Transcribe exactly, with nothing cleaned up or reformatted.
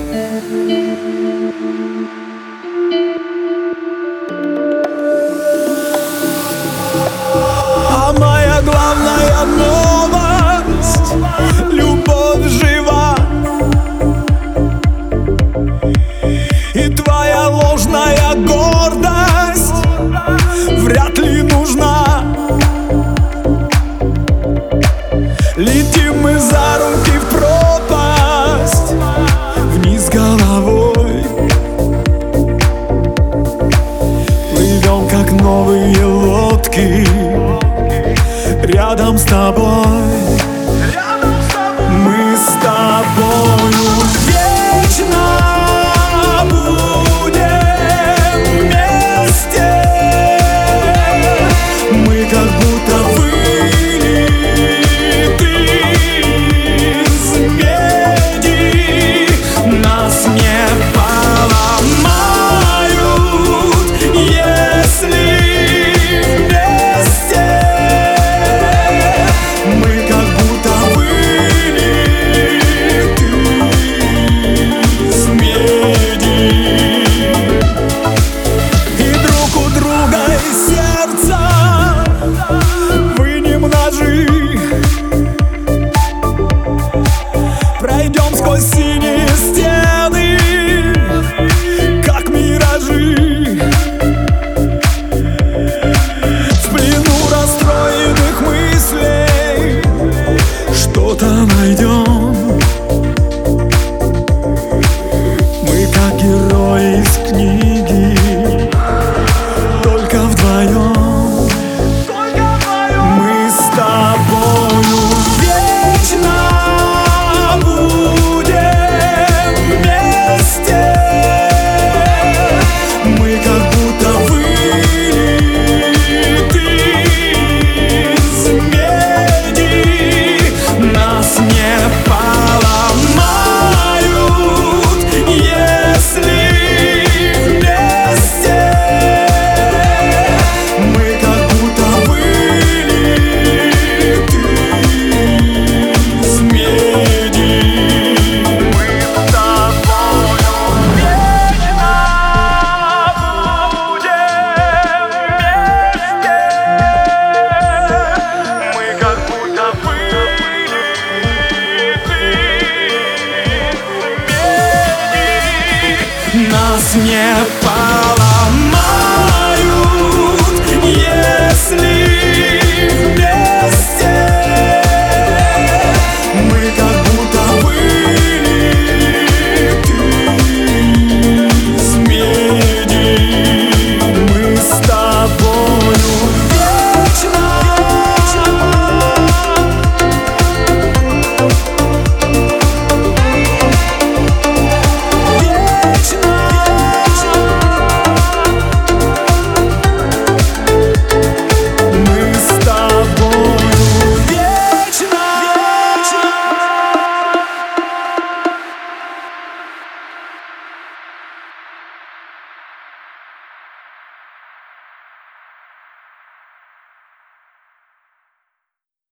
А моя главная новость — любовь жива. И твоя ложная гордость вряд ли нужна. Летим мы за руки в пропасть, вниз головой. Плывем, как новые лодки, рядом с тобой. Мы с тобою вечно будем вместе. Мы как будто вылиты из меди. Нас не поломают, если вместе. Мы как будто вылиты из меди. И друг у друга из сердца вынем ножи. Пройдем сквозь синие стены, как миражи. В плену расстроенных мыслей что-то найдем. Мы как герои из книги, только вдвоем. Мы с тобою вечно будем вместе. Мы как будто вылиты из меди. Нас не поломают, если вместе. Мы как будто вылиты из меди. Мы с тобою вечно будем вместе. Мы как будто вылиты из меди. Нас не поломают.